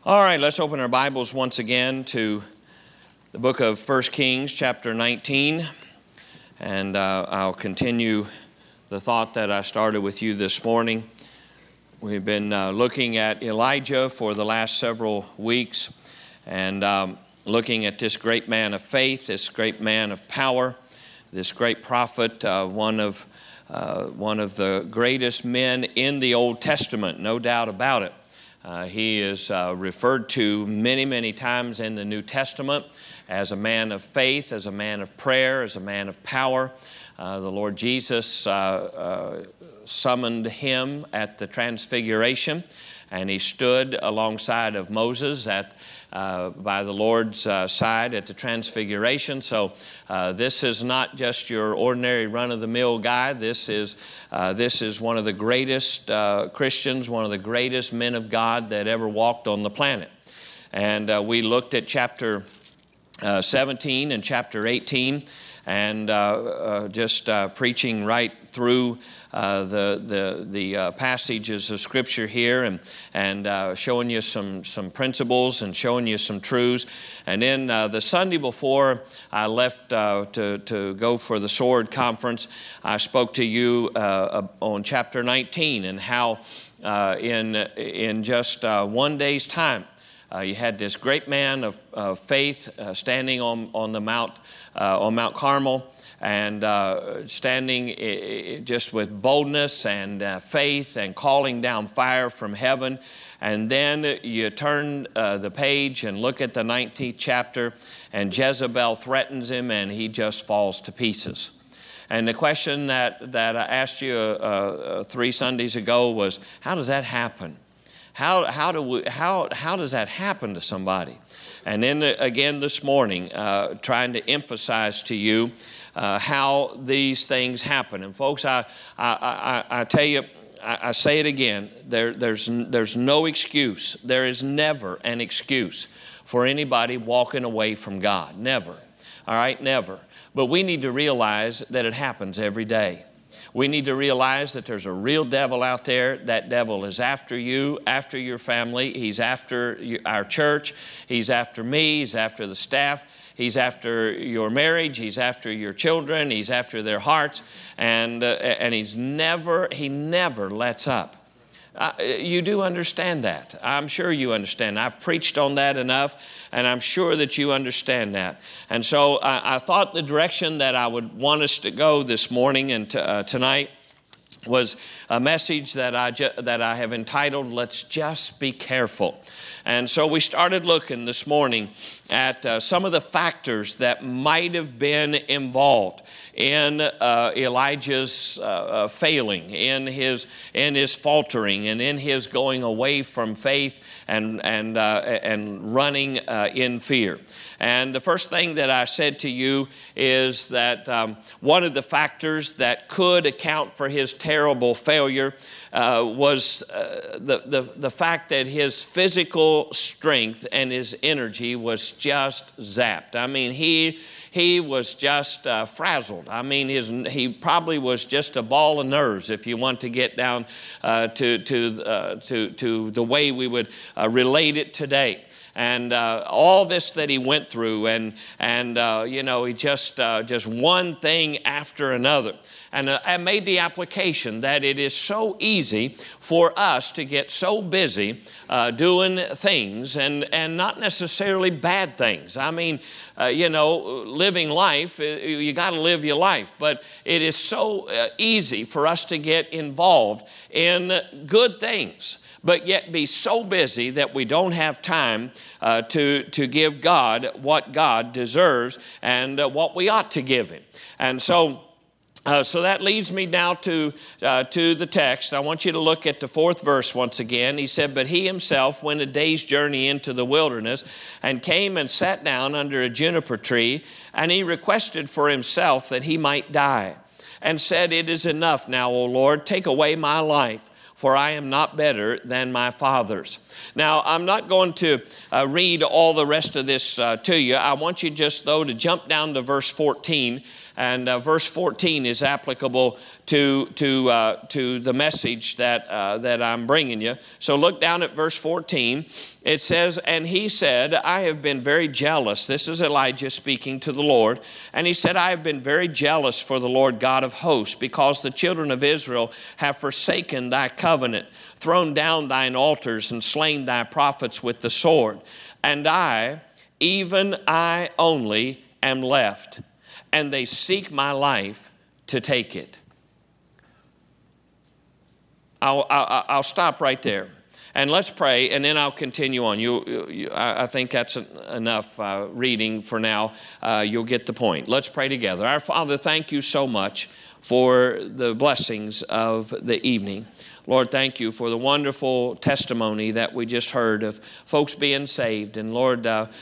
All right, let's open our Bibles once again to the book of 1 Kings, chapter 19. And I'll continue the thought that I started with you this morning. We've been looking at Elijah for the last several weeks and looking at this great man of faith, this great man of power, this great prophet, one of the greatest men in the Old Testament, no doubt about it. He is referred to many, many times in the New Testament as a man of faith, as a man of prayer, as a man of power. The Lord Jesus summoned him at the Transfiguration, and he stood alongside of Moses by the Lord's side at the Transfiguration. So this is not just your ordinary run-of-the-mill guy. This is one of the greatest Christians, one of the greatest men of God that ever walked on the planet. And we looked at chapter 17 and chapter 18, and just preaching right through the passages of Scripture here, and showing you some principles and showing you some truths. And then the Sunday before I left to go for the Sword Conference, I spoke to you on chapter 19 and how in just one day's time, you had this great man of faith standing on Mount Carmel, and standing just with boldness and faith and calling down fire from heaven. And then you turn the page and look at the 19th chapter, and Jezebel threatens him, and he just falls to pieces. And the question that I asked you 3 Sundays ago was, how does that happen? How does that happen to somebody? And then again this morning, trying to emphasize to you how these things happen. And folks, I tell you, I say it again, there's no excuse. There is never an excuse for anybody walking away from God. Never. All right, never. But we need to realize that it happens every day. We need to realize that there's a real devil out there. That devil is after you, after your family. He's after our church. He's after me. He's after the staff. He's after your marriage. He's after your children. He's after their hearts. And he never lets up. You do understand that. I'm sure you understand. I've preached on that enough, and I'm sure that you understand that. And so I thought the direction that I would want us to go this morning and tonight was a message that I have entitled, Let's Just Be Careful. And so we started looking this morning at some of the factors that might have been involved in Elijah's failing, in his faltering, and in his going away from faith and running in fear. And the first thing that I said to you is that one of the factors that could account for his terrible failure was the fact that his physical strength and his energy was just zapped. I mean, he was just frazzled. I mean, he probably was just a ball of nerves, if you want to get down to the way we would relate it today. And all this that he went through, and he just one thing after another. And I made the application that it is so easy for us to get so busy doing things and not necessarily bad things. I mean, living life, you got to live your life. But it is so easy for us to get involved in good things, but yet be so busy that we don't have time to give God what God deserves and what we ought to give Him. And so that leads me now to the text. I want you to look at the 4th verse once again. He said, "But he himself went a day's journey into the wilderness and came and sat down under a juniper tree, and he requested for himself that he might die, and said, 'It is enough now, O Lord, take away my life, for I am not better than my fathers.'" Now, I'm not going to read all the rest of this to you. I want you just, though, to jump down to verse 14 And verse 14 is applicable to the message that I'm bringing you. So look down at verse 14. It says, and he said, I have been very jealous. This is Elijah speaking to the Lord. And he said, I have been very jealous for the Lord God of hosts, because the children of Israel have forsaken thy covenant, thrown down thine altars, and slain thy prophets with the sword. And I, even I only, am left, and they seek my life to take it. I'll stop right there, and let's pray, and then I'll continue on. I think that's enough reading for now. You'll get the point. Let's pray together. Our Father, thank you so much for the blessings of the evening. Lord, thank you for the wonderful testimony that we just heard of folks being saved. And Lord,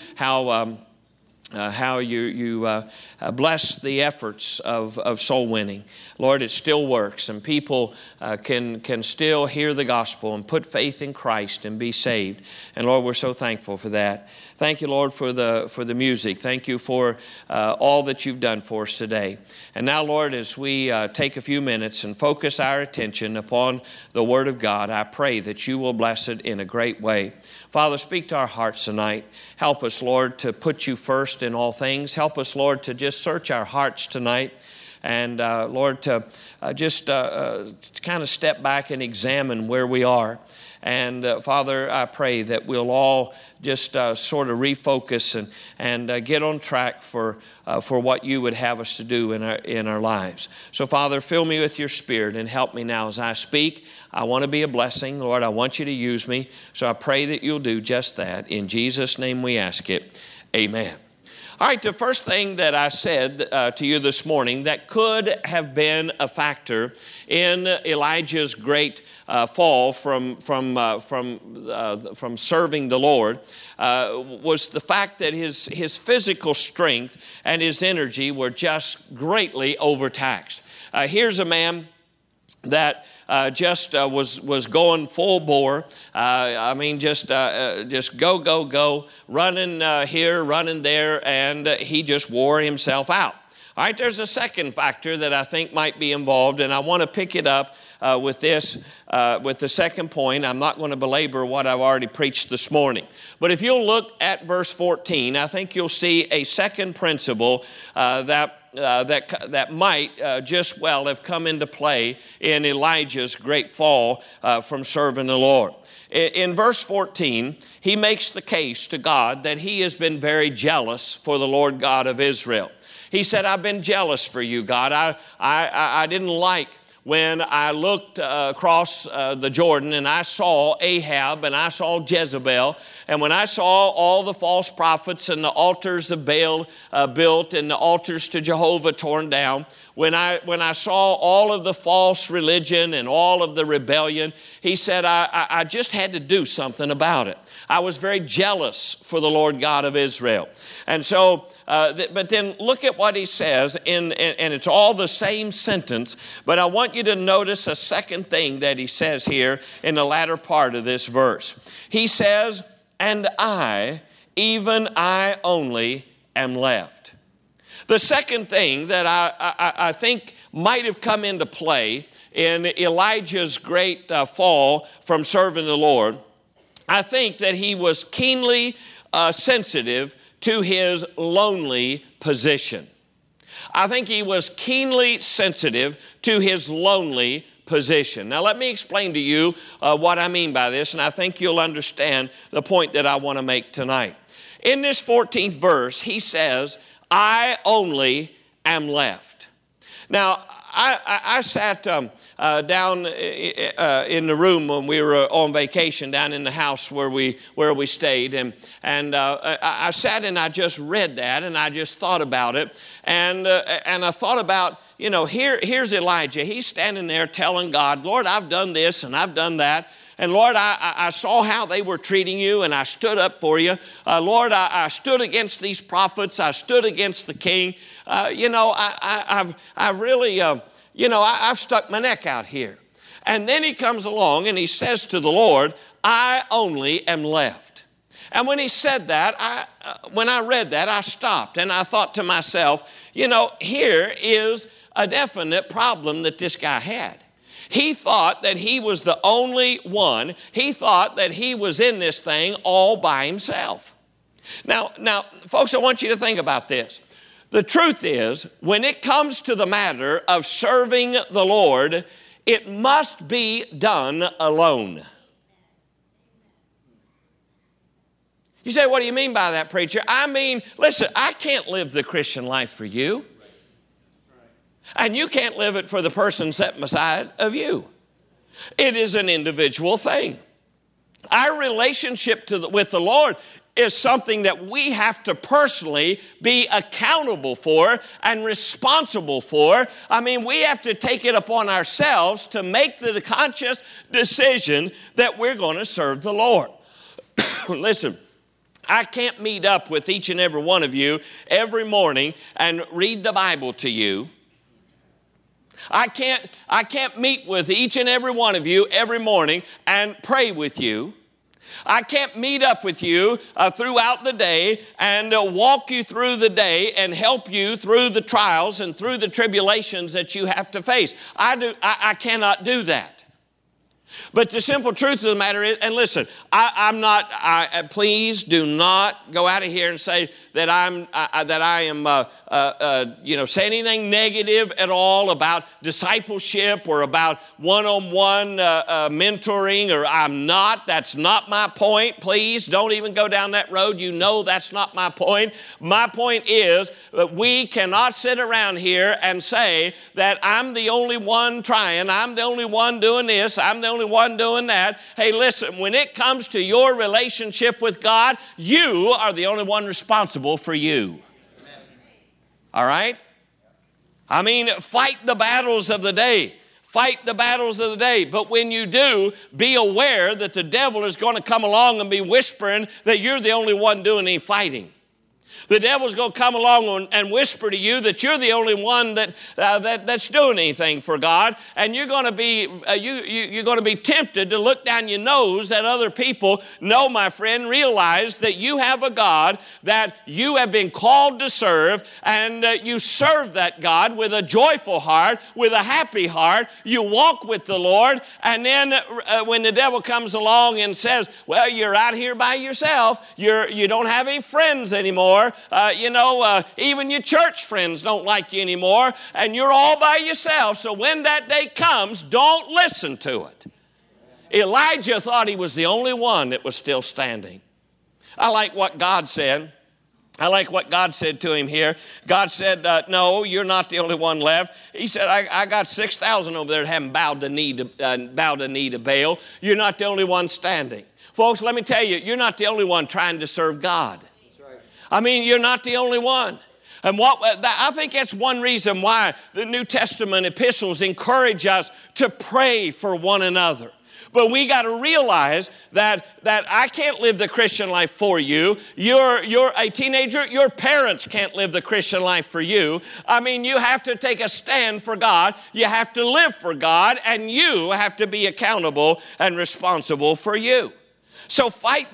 how you bless the efforts of soul winning. Lord, it still works, and people can still hear the gospel and put faith in Christ and be saved. And Lord, we're so thankful for that. Thank you, Lord, for the music. Thank you for all that you've done for us today. And now, Lord, as we take a few minutes and focus our attention upon the Word of God, I pray that you will bless it in a great way. Father, speak to our hearts tonight. Help us, Lord, to put you first in all things. Help us, Lord, to just search our hearts tonight. And, Lord, to just kind of step back and examine where we are. And, Father, I pray that we'll all just sort of refocus and get on track for what you would have us to do in our lives. So, Father, fill me with your Spirit and help me now as I speak. I want to be a blessing. Lord, I want you to use me. So I pray that you'll do just that. In Jesus' name we ask it. Amen. All right, the first thing that I said to you this morning that could have been a factor in Elijah's great fall from serving the Lord was the fact that his physical strength and his energy were just greatly overtaxed. Here's a man that was going full bore. Just go, running here, running there, and he just wore himself out. All right, there's a second factor that I think might be involved, and I want to pick it up with the second point. I'm not going to belabor what I've already preached this morning. But if you'll look at verse 14, I think you'll see a second principle that might just well have come into play in Elijah's great fall from serving the Lord. In verse 14, he makes the case to God that he has been very jealous for the Lord God of Israel. He said, I've been jealous for you, God. I didn't like when I looked across the Jordan and I saw Ahab and I saw Jezebel, and when I saw all the false prophets and the altars of Baal built and the altars to Jehovah torn down, when I saw all of the false religion and all of the rebellion, he said, I just had to do something about it. I was very jealous for the Lord God of Israel. And so, but then look at what he says, and it's all the same sentence, but I want you to notice a second thing that he says here in the latter part of this verse. He says, and I, even I only, am left. The second thing that I think might have come into play in Elijah's great fall from serving the Lord, I think that he was keenly sensitive to his lonely position. I think he was keenly sensitive to his lonely position. Now, let me explain to you what I mean by this, and I think you'll understand the point that I want to make tonight. In this 14th verse, he says, I only am left. Now, I sat down in the room when we were on vacation down in the house where we stayed, and I sat and I just read that and I just thought about it, and I thought about, here's Elijah. He's standing there telling God, Lord, I've done this and I've done that. And Lord, I saw how they were treating you, and I stood up for you. Lord, I stood against these prophets. I stood against the king. I've stuck my neck out here. And then he comes along and he says to the Lord, I only am left. And when he said that, when I read that, I stopped and I thought to myself, You know, here is a definite problem that this guy had. He thought that he was the only one. He thought that he was in this thing all by himself. Now, folks, I want you to think about this. The truth is, when it comes to the matter of serving the Lord, it must be done alone. You say, what do you mean by that, preacher? I mean, listen, I can't live the Christian life for you. And you can't live it for the person sitting beside of you. It is an individual thing. Our relationship with the Lord is something that we have to personally be accountable for and responsible for. I mean, we have to take it upon ourselves to make the conscious decision that we're going to serve the Lord. Listen, I can't meet up with each and every one of you every morning and read the Bible to you. I can't meet with each and every one of you every morning and pray with you. I can't meet up with you throughout the day and walk you through the day and help you through the trials and through the tribulations that you have to face. I cannot do that. But the simple truth of the matter is, and listen, please do not go out of here and say that I am say anything negative at all about discipleship or about one-on-one mentoring, or I'm not. That's not my point. Please don't even go down that road. You know that's not my point. My point is that we cannot sit around here and say that I'm the only one trying, I'm the only one doing this, I'm the only one doing that. Hey, listen, when it comes to your relationship with God, you are the only one responsible for you. Amen. All right? I mean, fight the battles of the day. Fight the battles of the day. But when you do, be aware that the devil is going to come along and be whispering that you're the only one doing any fighting. The devil's going to come along and whisper to you that you're the only one that's doing anything for God, and you're going to be you're going to be tempted to look down your nose at other people. No, my friend, realize that you have a God that you have been called to serve, and you serve that God with a joyful heart, with a happy heart. You walk with the Lord, and then when the devil comes along and says, "Well, you're out here by yourself. You don't have any friends anymore." Even your church friends don't like you anymore, and you're all by yourself. So when that day comes, don't listen to it. Elijah thought he was the only one that was still standing. I like what God said. I like what God said to him here. God said, no, you're not the only one left. He said, I got 6,000 over there that haven't bowed the knee to Baal. You're not the only one standing. Folks, let me tell you, you're not the only one trying to serve God. I mean, you're not the only one. And I think that's one reason why the New Testament epistles encourage us to pray for one another. But we got to realize that I can't live the Christian life for you. You're a teenager. Your parents can't live the Christian life for you. I mean, you have to take a stand for God. You have to live for God, and you have to be accountable and responsible for you. So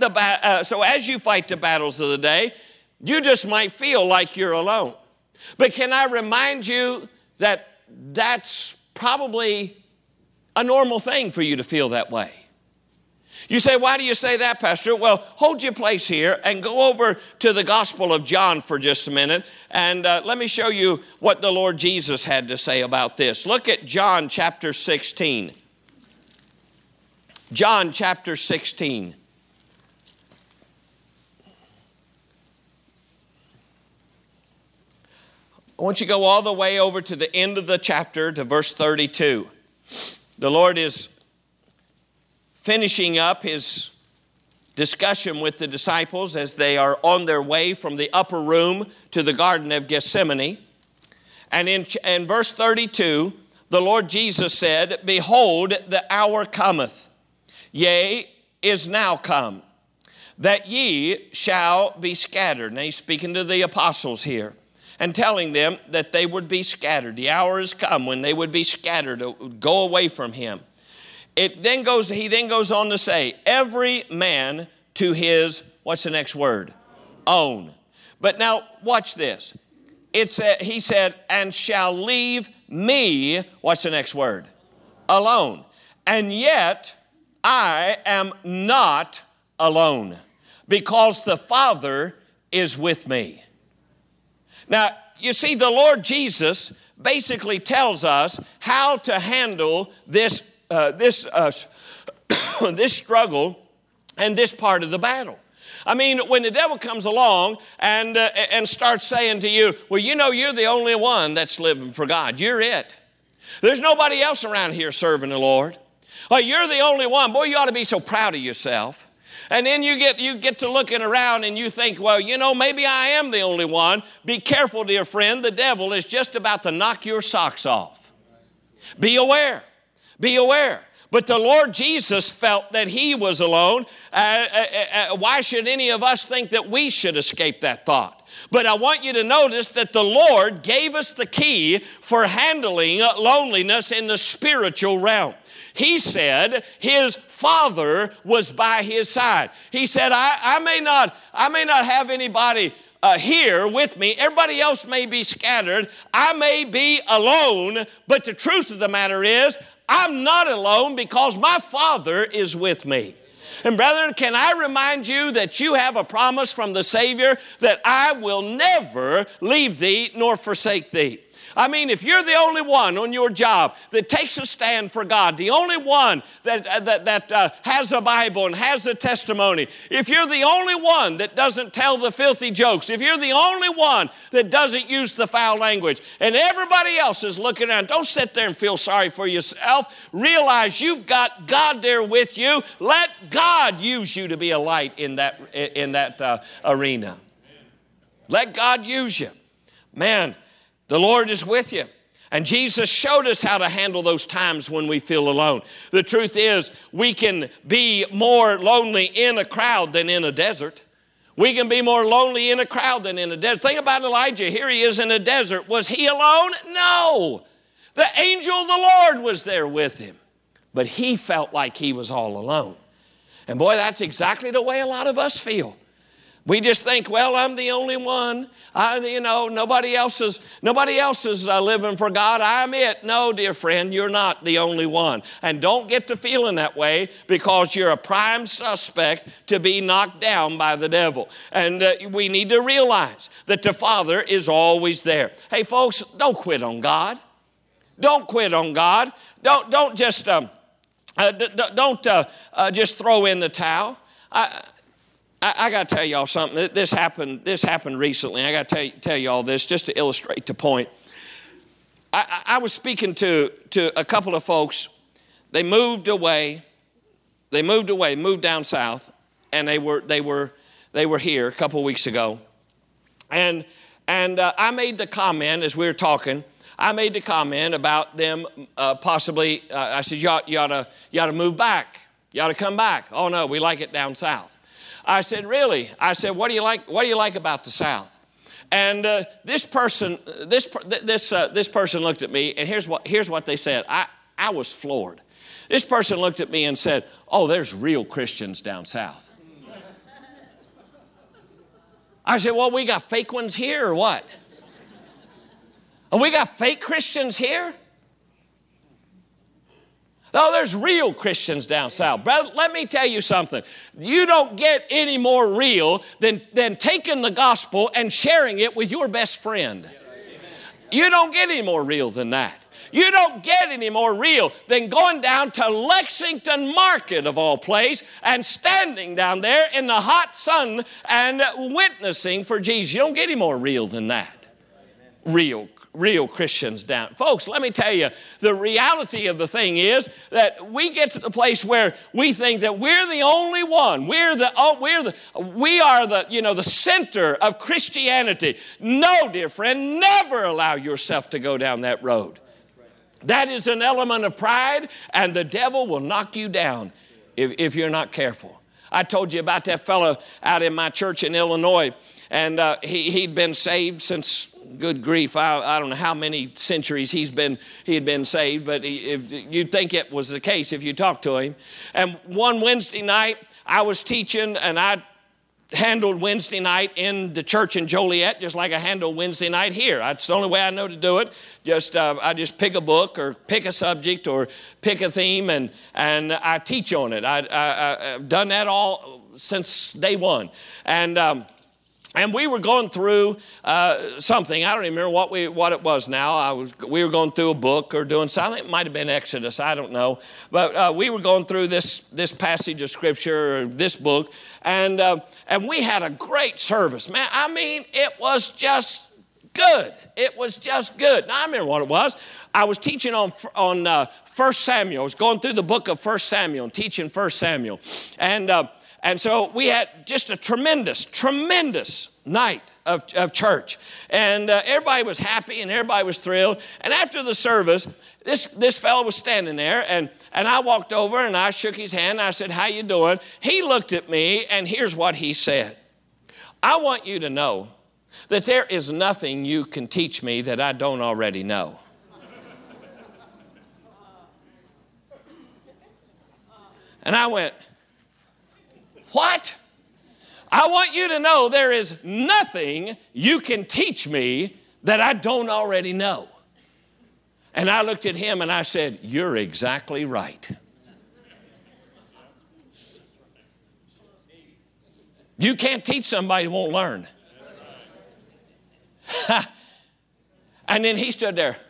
as you fight the battles of the day, you just might feel like you're alone. But can I remind you that that's probably a normal thing for you to feel that way? You say, why do you say that, Pastor? Well, hold your place here and go over to the Gospel of John for just a minute, and let me show you what the Lord Jesus had to say about this. Look at John chapter 16. John chapter 16. I want you to go all the way over to the end of the chapter to verse 32. The Lord is finishing up his discussion with the disciples as they are on their way from the upper room to the Garden of Gethsemane. And in verse 32, the Lord Jesus said, "Behold, the hour cometh, yea, is now come, that ye shall be scattered." Now he's speaking to the apostles here and telling them that they would be scattered. The hour has come when they would be scattered, go away from him. He then goes on to say, every man to his, what's the next word? Own. But now watch this. he said, and shall leave me, what's the next word? Alone. And yet I am not alone, because the Father is with me. Now, you see, the Lord Jesus basically tells us how to handle this struggle and this part of the battle. I mean, when the devil comes along and starts saying to you, well, you know, you're the only one that's living for God. You're it. There's nobody else around here serving the Lord. Oh, you're the only one. Boy, you ought to be so proud of yourself. And then you get to looking around and you think, well, you know, maybe I am the only one. Be careful, dear friend. The devil is just about to knock your socks off. Be aware. Be aware. But the Lord Jesus felt that he was alone. Why should any of us think that we should escape that thought? But I want you to notice that the Lord gave us the key for handling loneliness in the spiritual realm. He said his Father was by his side. He said, I may not have anybody here with me. Everybody else may be scattered. I may be alone, but the truth of the matter is, I'm not alone because my Father is with me. And brethren, can I remind you that you have a promise from the Savior that I will never leave thee nor forsake thee. I mean, if you're the only one on your job that takes a stand for God, the only one that has a Bible and has a testimony, if you're the only one that doesn't tell the filthy jokes, if you're the only one that doesn't use the foul language, and everybody else is looking around, don't sit there and feel sorry for yourself. Realize you've got God there with you. Let God use you to be a light in that arena. Let God use you. Man, the Lord is with you. And Jesus showed us how to handle those times when we feel alone. The truth is, we can be more lonely in a crowd than in a desert. We can be more lonely in a crowd than in a desert. Think about Elijah. Here he is in a desert. Was he alone? No. The angel of the Lord was there with him. But he felt like he was all alone. And boy, that's exactly the way a lot of us feel. We just think, well, I'm the only one. Nobody else is living for God. I'm it. No, dear friend, you're not the only one. And don't get to feeling that way because you're a prime suspect to be knocked down by the devil. And we need to realize that the Father is always there. Hey, folks, don't quit on God. Don't quit on God. Don't just just throw in the towel. I got to tell y'all something. This happened recently. I got to tell you all this just to illustrate the point. I was speaking to a couple of folks. They moved away. Moved down south, and they were here a couple of weeks ago. And I made the comment as we were talking. I made the comment about them possibly. I said, you ought to move back. You ought to come back. Oh no, we like it down south. I said, really? I said, what do you like about the South? And this person looked at me, and here's what they said. I was floored. This person looked at me and said, oh, there's real Christians down south. I said, well, we got fake ones here or what? And we got fake Christians here? No, there's real Christians down south. Brother, let me tell you something. You don't get any more real than taking the gospel and sharing it with your best friend. You don't get any more real than that. You don't get any more real than going down to Lexington Market, of all places, and standing down there in the hot sun and witnessing for Jesus. You don't get any more real than that. Real Christians down. Folks, let me tell you, the reality of the thing is that we get to the place where we think that we're the only one. We are the center of Christianity. No, dear friend, never allow yourself to go down that road. That is an element of pride, and the devil will knock you down if you're not careful. I told you about that fellow out in my church in Illinois, and he'd been saved since, good grief, I don't know how many centuries he had been saved, but if you'd think it was the case if you talked to him. And one Wednesday night, I was teaching, and I handled Wednesday night in the church in Joliet just like I handle Wednesday night here. That's the only way I know to do it. I just pick a book or pick a subject or pick a theme and I teach on it. I've done that all since day one. And we were going through something. I don't even remember what it was now. We were going through a book or doing something. It might have been Exodus. I don't know. But we were going through this passage of Scripture, or this book, and we had a great service. Man, I mean, it was just good. It was just good. Now, I remember what it was. I was teaching on 1 Samuel. I was going through the book of 1 Samuel and teaching 1 Samuel. And so we had just a tremendous night of church. And everybody was happy and everybody was thrilled. And after the service, this fellow was standing there and I walked over and I shook his hand and I said, "How you doing?" He looked at me and here's what he said. "I want you to know that there is nothing you can teach me that I don't already know." And I went, "What? I want you to know there is nothing you can teach me that I don't already know." And I looked at him and I said, "You're exactly right." You can't teach somebody who won't learn. And then he stood there.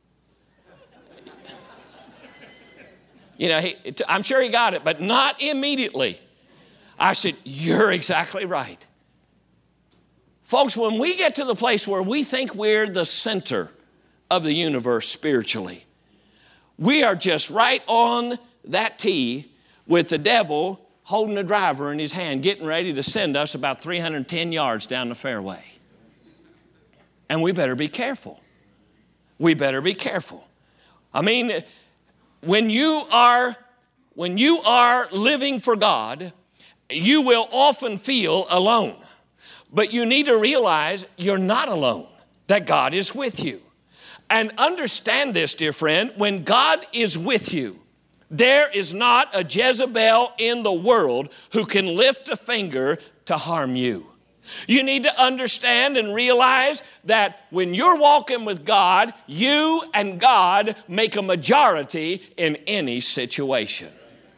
You know, I'm sure he got it, but not immediately. I said, "You're exactly right." Folks, when we get to the place where we think we're the center of the universe spiritually, we are just right on that tee with the devil holding the driver in his hand, getting ready to send us about 310 yards down the fairway. And we better be careful. We better be careful. I mean, when you are living for God, you will often feel alone. But you need to realize you're not alone, that God is with you. And understand this, dear friend, when God is with you, there is not a Jezebel in the world who can lift a finger to harm you. You need to understand and realize that when you're walking with God, you and God make a majority in any situation.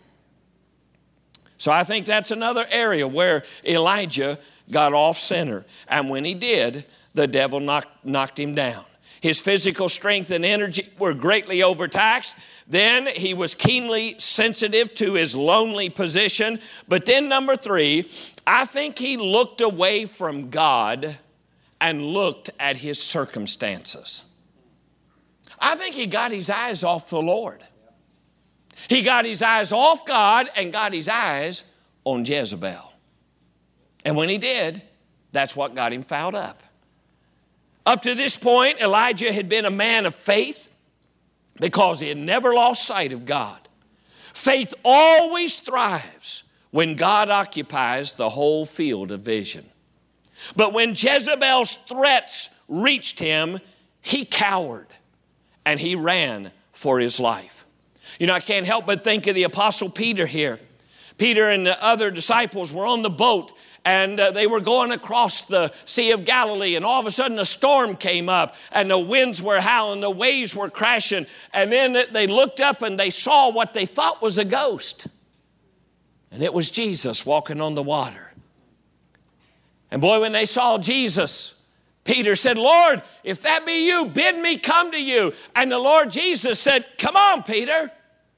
So I think that's another area where Elijah got off center. And when he did, the devil knocked him down. His physical strength and energy were greatly overtaxed. Then he was keenly sensitive to his lonely position. But then number 3, I think he looked away from God and looked at his circumstances. I think he got his eyes off the Lord. He got his eyes off God and got his eyes on Jezebel. And when he did, that's what got him fouled up. Up to this point, Elijah had been a man of faith because he had never lost sight of God. Faith always thrives when God occupies the whole field of vision. But when Jezebel's threats reached him, he cowered and he ran for his life. You know, I can't help but think of the Apostle Peter here. Peter and the other disciples were on the boat and they were going across the Sea of Galilee, and all of a sudden a storm came up and the winds were howling, the waves were crashing, and then they looked up and they saw what they thought was a ghost. And it was Jesus walking on the water. And boy, when they saw Jesus, Peter said, "Lord, if that be you, bid me come to you." And the Lord Jesus said, "Come on, Peter."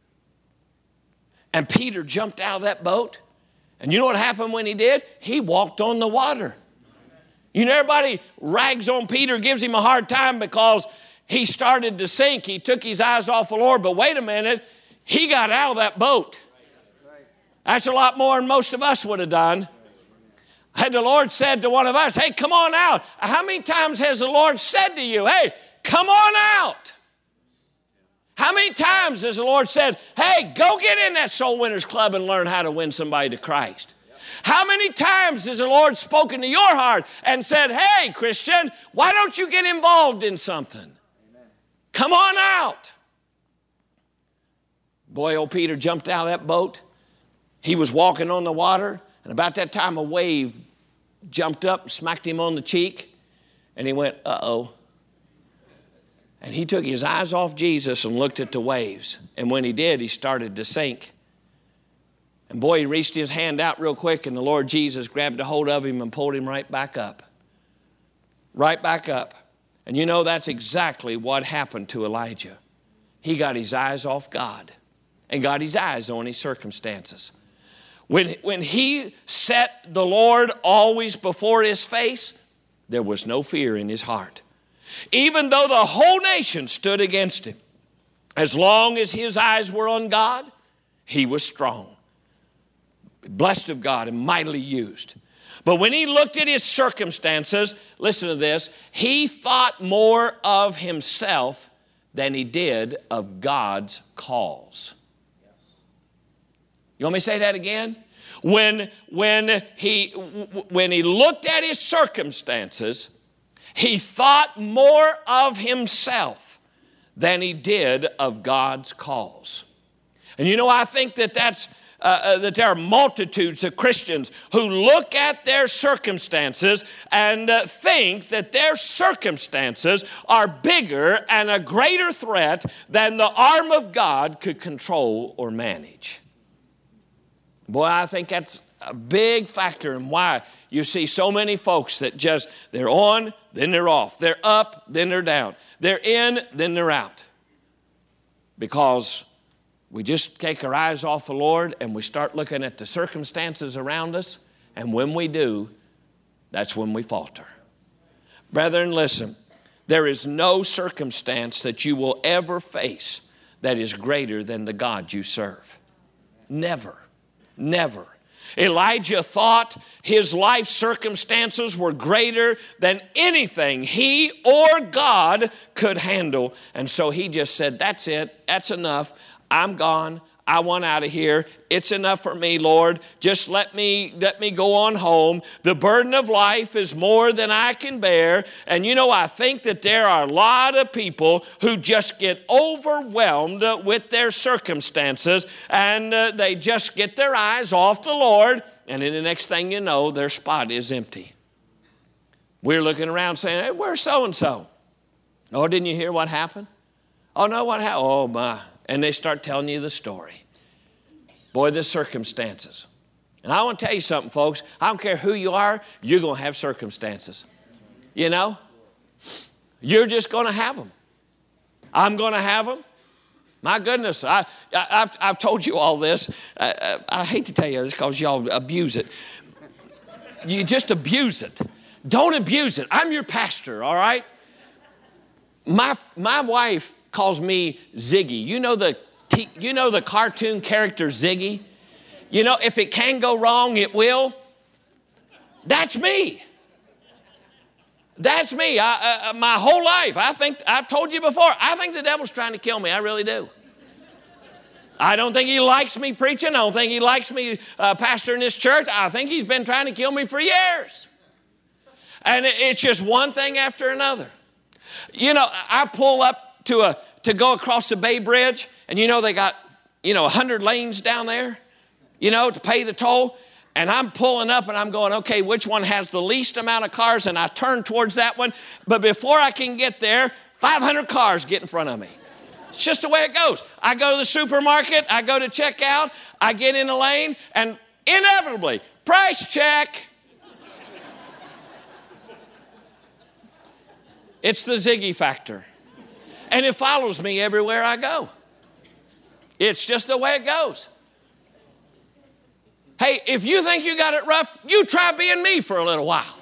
And Peter jumped out of that boat. And you know what happened when he did? He walked on the water. You know, everybody rags on Peter, gives him a hard time because he started to sink. He took his eyes off the Lord. But wait a minute, he got out of that boat. That's a lot more than most of us would have done. And the Lord said to one of us, "Hey, come on out." How many times has the Lord said to you, "Hey, come on out"? How many times has the Lord said, "Hey, go get in that Soul Winners Club and learn how to win somebody to Christ"? How many times has the Lord spoken to your heart and said, "Hey, Christian, why don't you get involved in something? Amen. Come on out." Boy, old Peter jumped out of that boat. He was walking on the water, and about that time a wave jumped up and smacked him on the cheek, and he went, uh-oh. And he took his eyes off Jesus and looked at the waves. And when he did, he started to sink. And boy, he reached his hand out real quick, and the Lord Jesus grabbed a hold of him and pulled him right back up. Right back up. And you know, that's exactly what happened to Elijah. He got his eyes off God and got his eyes on his circumstances. When he set the Lord always before his face, there was no fear in his heart. Even though the whole nation stood against him, as long as his eyes were on God, he was strong. Blessed of God and mightily used. But when he looked at his circumstances, listen to this, he thought more of himself than he did of God's cause. You want me to say that again? When he looked at his circumstances, he thought more of himself than he did of God's cause. And you know, I think that that there are multitudes of Christians who look at their circumstances and think that their circumstances are bigger and a greater threat than the arm of God could control or manage. Boy, I think that's a big factor in why you see so many folks that they're on, then they're off. They're up, then they're down. They're in, then they're out. Because we just take our eyes off the Lord and we start looking at the circumstances around us. And when we do, that's when we falter. Brethren, listen, there is no circumstance that you will ever face that is greater than the God you serve. Never. Never. Elijah thought his life circumstances were greater than anything he or God could handle. And so he just said, that's it. That's enough. I'm gone. I want out of here. It's enough for me, Lord. Just let me go on home. The burden of life is more than I can bear. And you know, I think that there are a lot of people who just get overwhelmed with their circumstances, and they just get their eyes off the Lord, and then the next thing you know, their spot is empty. We're looking around saying, hey, where's so-and-so? Oh, didn't you hear what happened? Oh, no, what happened? Oh, my. And they start telling you the story. Boy, the circumstances. And I want to tell you something, folks. I don't care who you are, you're going to have circumstances. You know? You're just going to have them. I'm going to have them. My goodness, I've told you all this. I hate to tell you this because y'all abuse it. You just abuse it. Don't abuse it. I'm your pastor, all right? My wife calls me Ziggy. You know the cartoon character Ziggy? You know, if it can go wrong, it will. That's me. That's me. My whole life, I've told you before, I think the devil's trying to kill me. I really do. I don't think he likes me preaching. I don't think he likes me pastoring this church. I think he's been trying to kill me for years. And it's just one thing after another. You know, I pull up to go across the Bay Bridge, and you know they got, 100 lanes down there, to pay the toll. And I'm pulling up and I'm going, okay, which one has the least amount of cars? And I turn towards that one. But before I can get there, 500 cars get in front of me. It's just the way it goes. I go to the supermarket, I go to check out, I get in the lane, and inevitably, price check. It's the Ziggy factor. And it follows me everywhere I go. It's just the way it goes. Hey, if you think you got it rough, you try being me for a little while.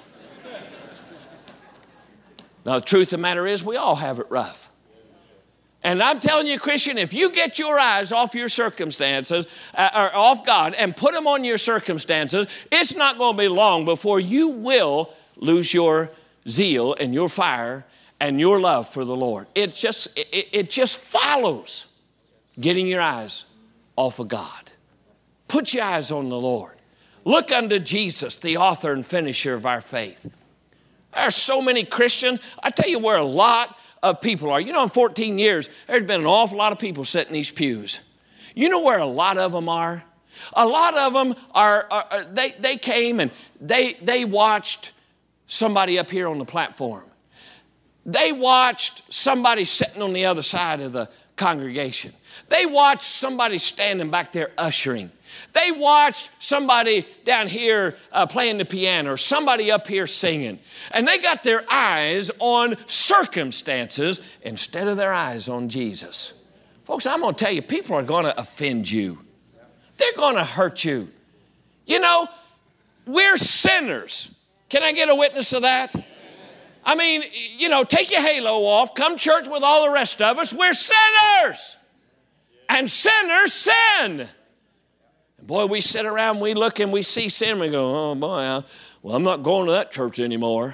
Now, the truth of the matter is we all have it rough. And I'm telling you, Christian, if you get your eyes off your circumstances, or off God, and put them on your circumstances, it's not going to be long before you will lose your zeal and your fire and your love for the Lord. It just follows getting your eyes off of God. Put your eyes on the Lord. Look unto Jesus, the author and finisher of our faith. There are so many Christians. I tell you where a lot of people are. In 14 years, there's been an awful lot of people sitting in these pews. You know where a lot of them are? A lot of them they came and they watched somebody up here on the platform. They watched somebody sitting on the other side of the congregation. They watched somebody standing back there ushering. They watched somebody down here playing the piano or somebody up here singing. And they got their eyes on circumstances instead of their eyes on Jesus. Folks, I'm going to tell you, people are going to offend you. They're going to hurt you. You know, we're sinners. Can I get a witness of that? I mean, you know, take your halo off, come church with all the rest of us. We're sinners. And sinners sin. And boy, we sit around, we look and we see sin, and we go, oh boy, well, I'm not going to that church anymore.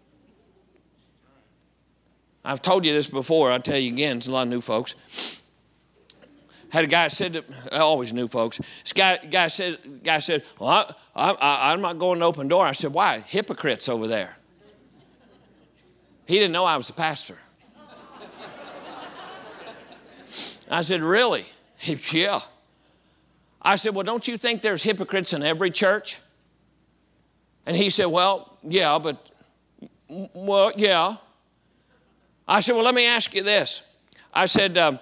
I've told you this before, I'll tell you again, it's a lot of new folks. Had a guy said, always new folks. This guy said, well, I'm not going to open door. I said, why? Hypocrites over there. He didn't know I was a pastor. I said, really? Yeah. I said, well, don't you think there's hypocrites in every church? And he said, well, yeah. I said, well, let me ask you this. I said,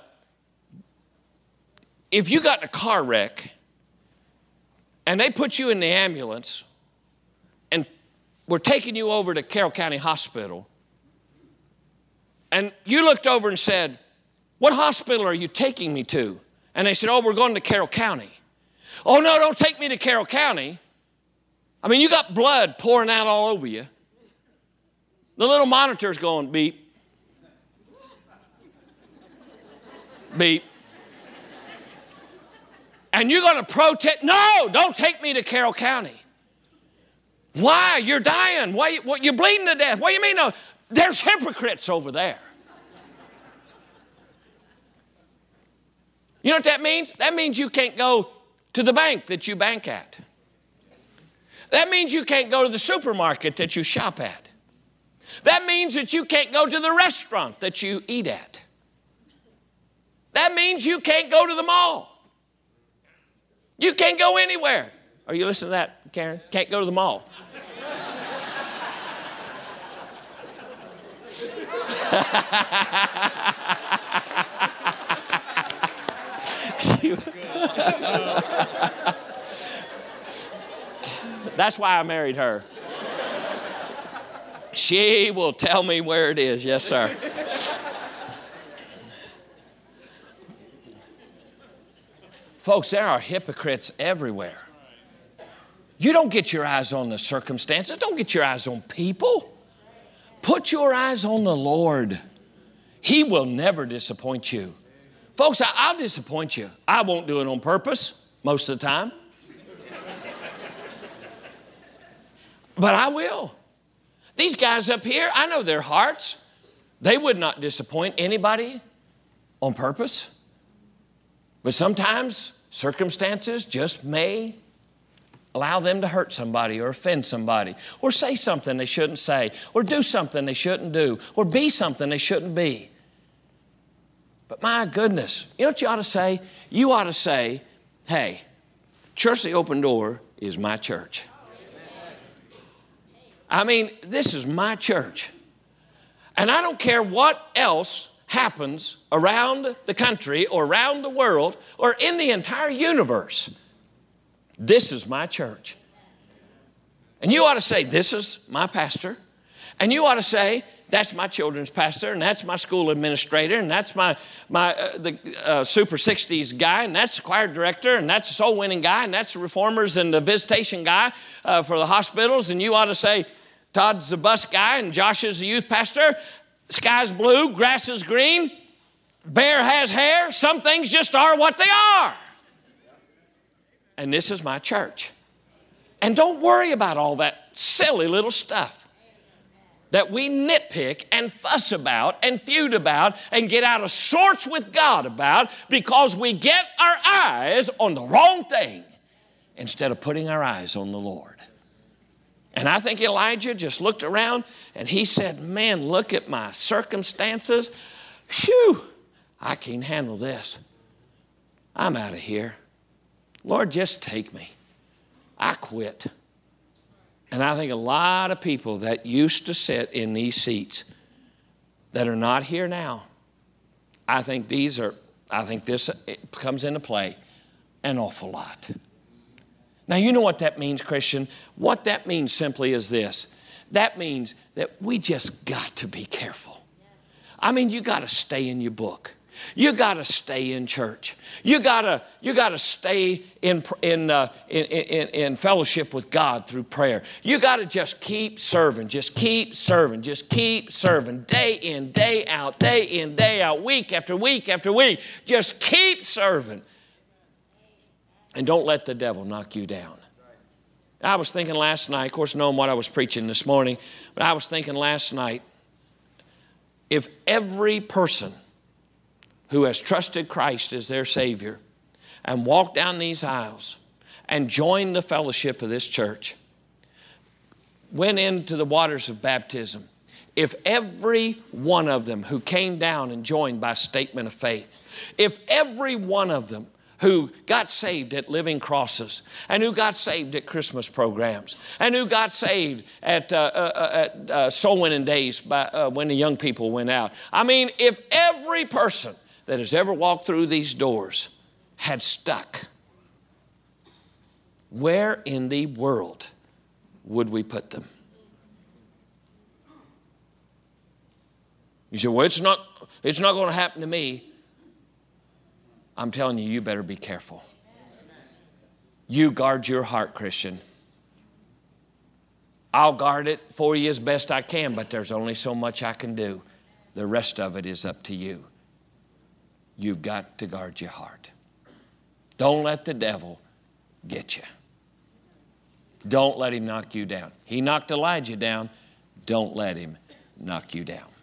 if you got in a car wreck and they put you in the ambulance and were taking you over to Carroll County Hospital, and you looked over and said, what hospital are you taking me to? And they said, oh, we're going to Carroll County. Oh, no, don't take me to Carroll County. I mean, you got blood pouring out all over you. The little monitor's going beep, beep. And you're going to protest, no, don't take me to Carroll County. Why? You're dying. Why? You're bleeding to death. What do you mean? No, there's hypocrites over there. You know what that means? That means you can't go to the bank that you bank at. That means you can't go to the supermarket that you shop at. That means that you can't go to the restaurant that you eat at. That means you can't go to the mall. You can't go anywhere. Are you listening to that, Karen? Can't go to the mall. That's why I married her. She will tell me where it is. Yes, sir. Folks, there are hypocrites everywhere. You don't get your eyes on the circumstances. Don't get your eyes on people. Put your eyes on the Lord. He will never disappoint you. Folks, I'll disappoint you. I won't do it on purpose most of the time. But I will. These guys up here, I know their hearts. They would not disappoint anybody on purpose. But sometimes circumstances just may allow them to hurt somebody or offend somebody or say something they shouldn't say or do something they shouldn't do or be something they shouldn't be. But my goodness, you know what you ought to say? You ought to say, hey, Church of the Open Door is my church. I mean, this is my church. And I don't care what else happens around the country or around the world or in the entire universe. This is my church. And you ought to say, this is my pastor. And you ought to say, that's my children's pastor, and that's my school administrator, and that's the Super 60s guy, and that's the choir director, and that's the soul winning guy, and that's the reformers and the visitation guy for the hospitals. And you ought to say, Todd's the bus guy, and Josh is the youth pastor. Sky's blue, grass is green, bear has hair. Some things just are what they are. And this is my church. And don't worry about all that silly little stuff that we nitpick and fuss about and feud about and get out of sorts with God about because we get our eyes on the wrong thing instead of putting our eyes on the Lord. And I think Elijah just looked around and he said, man, look at my circumstances. Phew, I can't handle this. I'm out of here. Lord, just take me. I quit. And I think a lot of people that used to sit in these seats that are not here now, I think this comes into play an awful lot. Now, you know what that means, Christian? What that means simply is this. That means that we just got to be careful. I mean, you got to stay in your book. You got to stay in church. You got to stay in fellowship with God through prayer. You got to just keep serving. Just keep serving. Just keep serving. Day in, day out, week after week after week. Just keep serving. And don't let the devil knock you down. I was thinking last night, of course, knowing what I was preaching this morning, but I was thinking last night, if every person who has trusted Christ as their Savior and walked down these aisles and joined the fellowship of this church, went into the waters of baptism, if every one of them who came down and joined by statement of faith, if every one of them who got saved at Living Crosses and who got saved at Christmas programs and who got saved at soul winning days when the young people went out. I mean, if every person that has ever walked through these doors had stuck, where in the world would we put them? You say, well, it's not going to happen to me. I'm telling you, you better be careful. You guard your heart, Christian. I'll guard it for you as best I can, but there's only so much I can do. The rest of it is up to you. You've got to guard your heart. Don't let the devil get you. Don't let him knock you down. He knocked Elijah down. Don't let him knock you down.